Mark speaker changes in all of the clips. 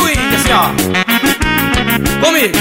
Speaker 1: swing, assim ó. Comigo.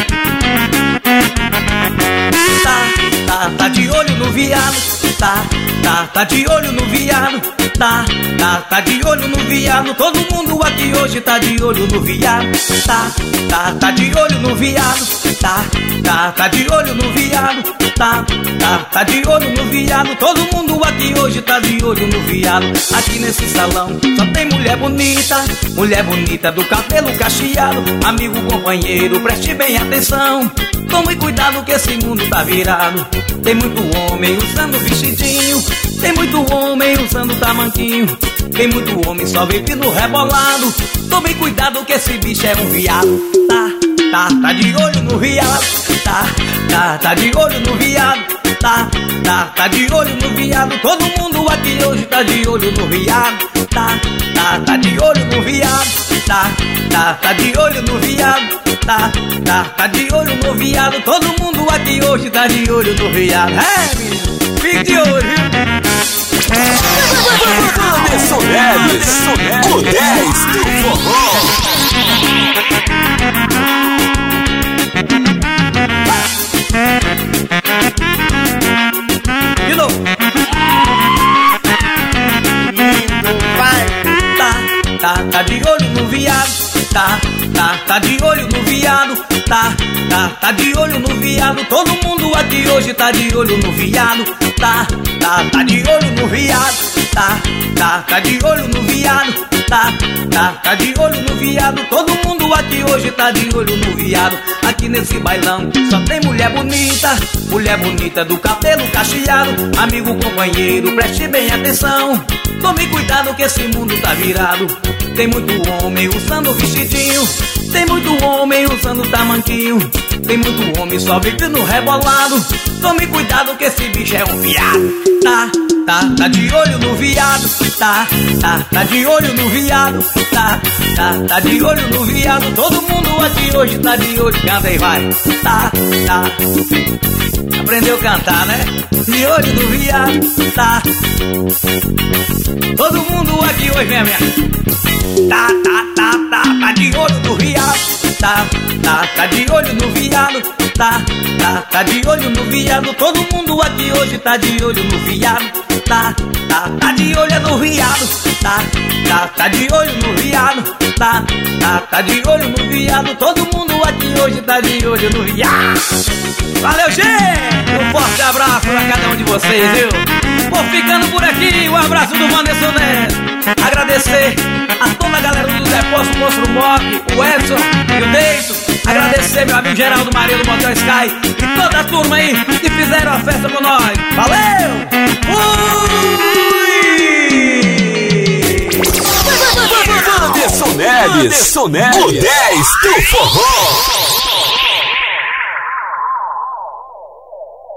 Speaker 1: Tá de olho no viado. Tá de olho no viado. Tá de olho no viado. Todo mundo aqui hoje tá de olho no viado. Tá de olho no viado. Tá de olho no viado. Tá de olho no viado. Todo mundo aqui hoje tá de olho no viado. Aqui nesse salão só tem mulher bonita do cabelo cacheado. Amigo, companheiro, preste bem atenção. Tome cuidado que esse mundo tá virado. Tem muito homem usando vestidinho. Tem muito homem usando tamanquinho. Tem muito homem só vestindo rebolado. Tome cuidado que esse bicho é um viado. Tá de olho no viado. Tá de olho no viado. Tá de olho no viado. Todo mundo aqui hoje tá de olho no viado. Tá de olho no viado. Tá de olho no viado. Tá de olho no viado. Todo mundo aqui hoje tá de olho no viado. É, menino, fique de olho, viu?
Speaker 2: Anderson Neves, o 10 do forró.
Speaker 1: De novo. Tá de olho no viado. Tá de olho no viado. Tá de olho no viado. Todo mundo aqui hoje tá de olho no viado. Tá de olho no viado. Tá de olho no viado. Tá de olho no viado. Todo mundo aqui hoje tá de olho no viado. Aqui nesse bailão só tem mulher bonita do cabelo cacheado. Amigo, companheiro, preste bem atenção. Tome cuidado que esse mundo tá virado. Tem muito homem usando vestidinho. Tem muito homem usando tamanquinho. Tem muito homem só vivendo rebolado. Tome cuidado que esse bicho é um viado. Tá de olho no viado. Tá de olho no viado. Tá de olho no viado. Todo mundo aqui hoje tá de olho. Canta aí, vai. Aprendeu a cantar, né? De olho no viado. Todo mundo aqui hoje, minha. Tá de olho no viado. Tá de olho no viado. Tá de olho no viado. Todo mundo aqui hoje tá de olho no viado. Tá de olho no viado. Tá de olho no viado. Tá de olho no viado. Todo mundo aqui hoje tá de olho no viado. Valeu, gente! Um forte abraço pra cada um de vocês, viu? Vou ficando por aqui. Um abraço do Anderson Neves. Agradecer a toda a galera do Depósito Monstro Mock, o Edson e o Deito. Agradecer meu amigo Geraldo Maria do Motel Sky e toda a turma aí que fizeram a festa com nós. Valeu!
Speaker 2: Anderson Neves, o 10 do forró.